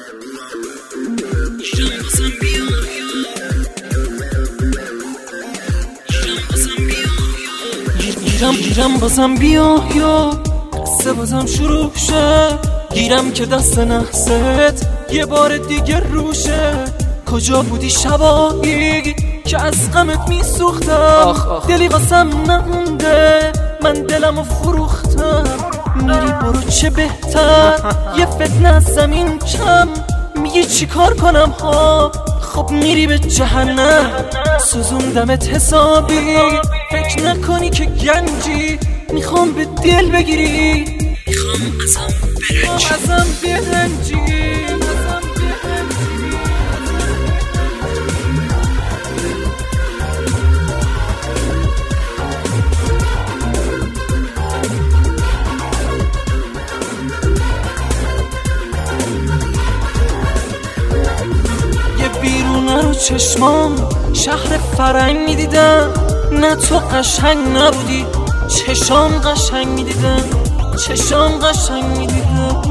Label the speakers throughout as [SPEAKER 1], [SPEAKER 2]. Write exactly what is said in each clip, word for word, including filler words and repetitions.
[SPEAKER 1] گیرم گیرم بازم بیا یا قصه بازم شروع شه. گیرم که دست نحست یه بار دیگه روشه. کجا بودی شبایی که از غمت میسوختم؟ دلی واسم نمونده من دلمو فروختم. میری برو چه بهتر یه فتنه از زمین کم. میگی چی کار کنم ها؟ خب میری به جهنم. سوزوندمت حسابی فکر نکنی که گنجی. میخوام به دل بگیری میخوام ازم برنجی ازم برنجی یه بیرونه رو چشمام شهر فرنگ میدیدم. نه تو قشنگ نبودی چشام قشنگ میدیدم. چشام قشنگ میدیدم.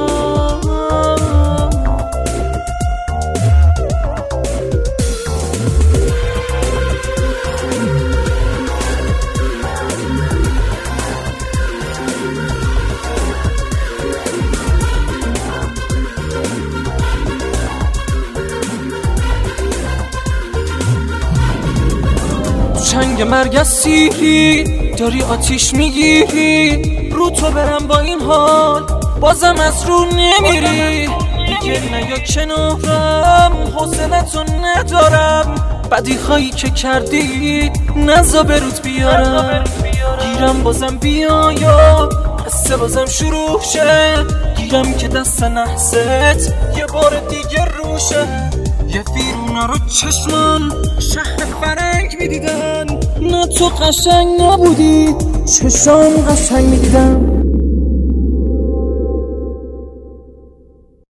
[SPEAKER 1] چنگ مرگ از سیری داری آتیش میگیری. رو تو برم با این حال بازم از رو نمیری. دیگه نیا کنارم حوصله‌تو ندارم. بدی هایی که کردی نزا بروت بیارم. گیرم بازم بیا یا قصه بازم شروع شه. گیرم که دست نحست یه بار دیگه روشه. یه ویرونه رو چشمان شهر فرنگ میدیدن. نه تو قشنگ نبودی چشام قشنگ میدیدم.